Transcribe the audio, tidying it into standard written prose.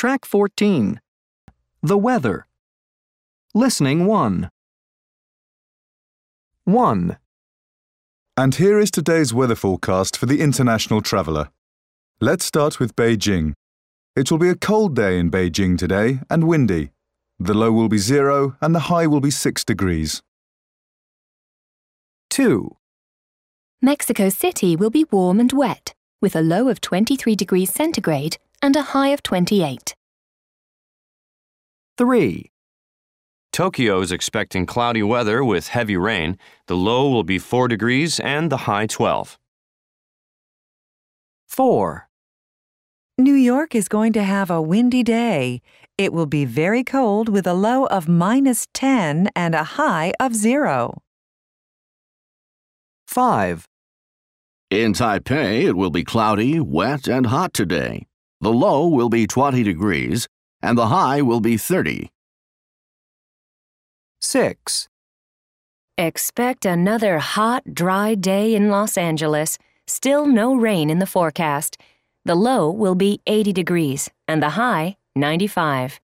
Track 14. The weather. Listening 1. 1. And here is today's weather forecast for the international traveller. Let's start with Beijing. It will be a cold day in Beijing today and windy. The low will be 0 and the high will be 6 degrees. 2. Mexico City will be warm and wet, with a low of 23 degrees centigrade and a high of 28. 3. Tokyo is expecting cloudy weather with heavy rain. The low will be 4 degrees and the high 12. 4. New York is going to have a windy day. It will be very cold with a low of -10 and a high of 0. 5. In Taipei, it will be cloudy, wet, and hot today. The low will be 20 degrees, and the high will be 30. 6. Expect another hot, dry day in Los Angeles. Still no rain in the forecast. The low will be 80 degrees and the high 95.